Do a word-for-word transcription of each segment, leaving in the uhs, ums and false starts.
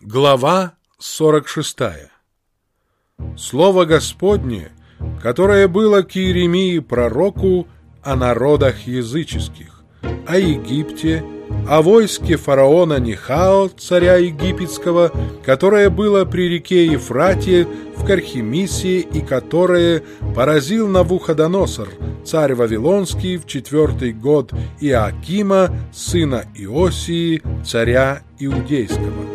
Глава сорок шестая. Слово Господне, которое было к Иеремии пророку о народах языческих, о Египте, о войске фараона Нехао, царя египетского, которое было при реке Ефрате в Кархемисе и которое поразил Навуходоносор, царь Вавилонский, в четвертый год Иоакима, сына Иосии, царя Иудейского.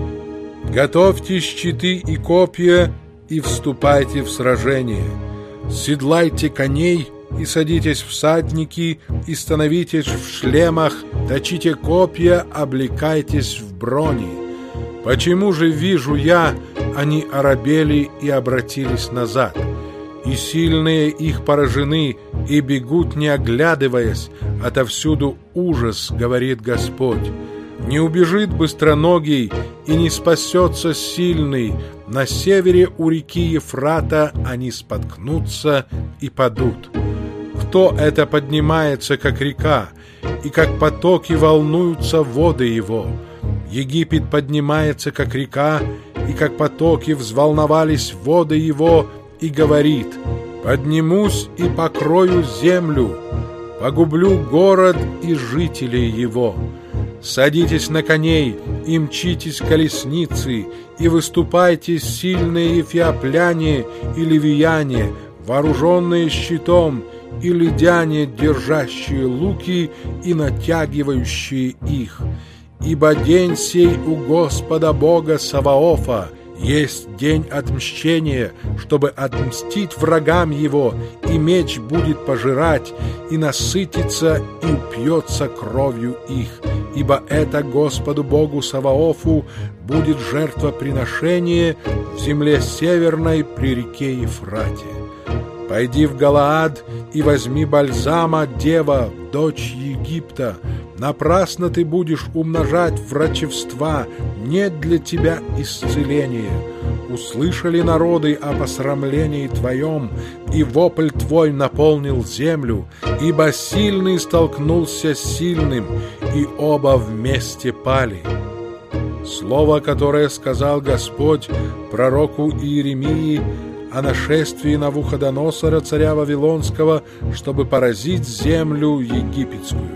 Готовьте щиты и копья и вступайте в сражение. Седлайте коней и садитесь всадники, и становитесь в шлемах, точите копья, облекайтесь в брони. Почему же вижу я, они оробели и обратились назад, и сильные их поражены, и бегут, не оглядываясь, отовсюду ужас, говорит Господь. Не убежит быстроногий и не спасется сильный, на севере у реки Ефрата они споткнутся и падут. Кто это поднимается, как река, и как потоки волнуются воды его? Египет поднимается, как река, и как потоки взволновались воды его, и говорит: «Поднимусь и покрою землю, погублю город и жителей его». Садитесь на коней и мчитесь колесницы, и выступайте сильные эфиопляне и ливияне, вооруженные щитом, и лидяне, держащие луки и натягивающие их. Ибо день сей у Господа Бога Саваофа есть день отмщения, чтобы отмстить врагам его, и меч будет пожирать, и насытится, и упьется кровью их. Ибо это Господу Богу Саваофу будет жертвоприношение в земле северной при реке Ефрате. Пойди в Галаад и возьми бальзама, дева, дочь Египта. Напрасно ты будешь умножать врачевства, нет для тебя исцеления. Услышали народы о посрамлении твоем, и вопль твой наполнил землю, ибо сильный столкнулся с сильным, и оба вместе пали. Слово, которое сказал Господь пророку Иеремии о нашествии Навуходоносора, царя Вавилонского, чтобы поразить землю египетскую.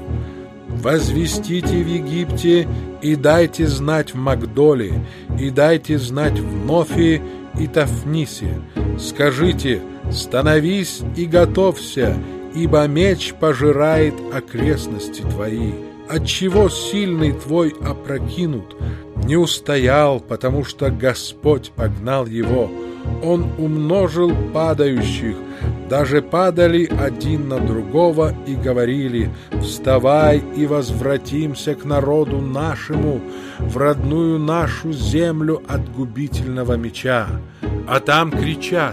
«Возвестите в Египте, и дайте знать в Магдоле, и дайте знать в Нофе и Тафнисе. Скажите: становись и готовься, ибо меч пожирает окрестности твои. Отчего сильный твой опрокинут? Не устоял, потому что Господь погнал его. Он умножил падающих, даже падали один на другого и говорили: вставай и возвратимся к народу нашему, в родную нашу землю от губительного меча. А там кричат: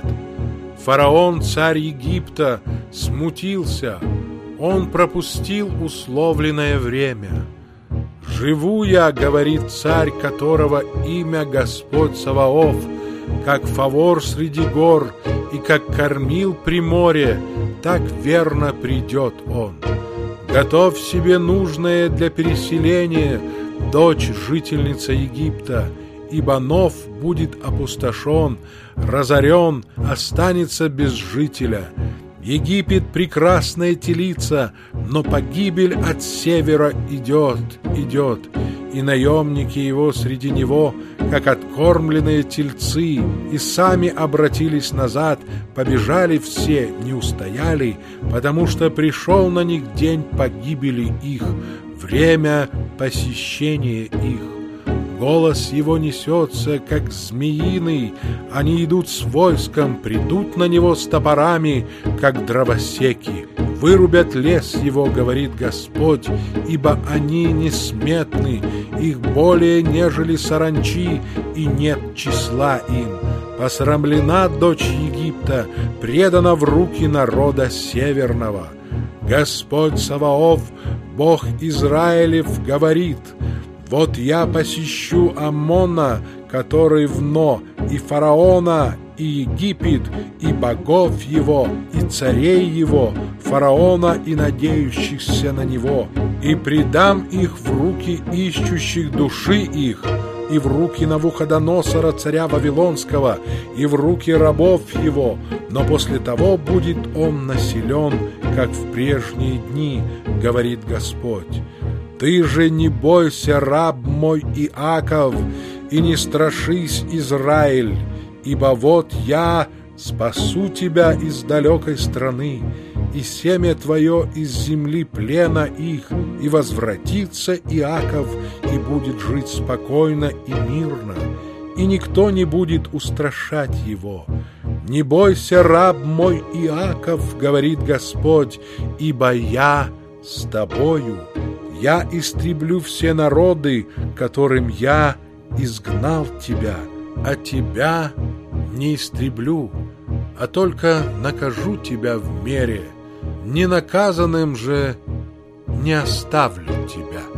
фараон, царь Египта, смутился, он пропустил условленное время. Живу я, говорит царь, которого имя Господь Саваоф, как фавор среди гор и как кормил при море, так верно придет он. Готовь себе нужное для переселения, дочь жительница Египта, ибо Нов будет опустошен, разорен, останется без жителя. Египет — прекрасная телица, но погибель от севера идет, идет, и наемники его среди него, как откормленные тельцы, и сами обратились назад, побежали все, не устояли, потому что пришел на них день погибели их, время посещения их. Голос его несется, как змеиный, они идут с войском, придут на него с топорами, как дровосеки. Вырубят лес его, говорит Господь, ибо они несметны, их более, нежели саранчи, и нет числа им. Посрамлена дочь Египта, предана в руки народа северного. Господь Саваоф, Бог Израилев, говорит: вот я посещу Аммона, который в Но, и фараона, и Египет, и богов его, и царей его, фараона и надеющихся на него, и предам их в руки ищущих души их, и в руки Навуходоносора, царя Вавилонского, и в руки рабов его, но после того будет он населен, как в прежние дни, говорит Господь. Ты же не бойся, раб мой Иаков, и не страшись, Израиль, ибо вот я спасу тебя из далекой страны, и семя твое из земли плена их, и возвратится Иаков, и будет жить спокойно и мирно, и никто не будет устрашать его. Не бойся, раб мой Иаков, говорит Господь, ибо я с тобою. Я истреблю все народы, которым я изгнал тебя, а тебя не истреблю, а только накажу тебя в мере, ненаказанным же не оставлю тебя».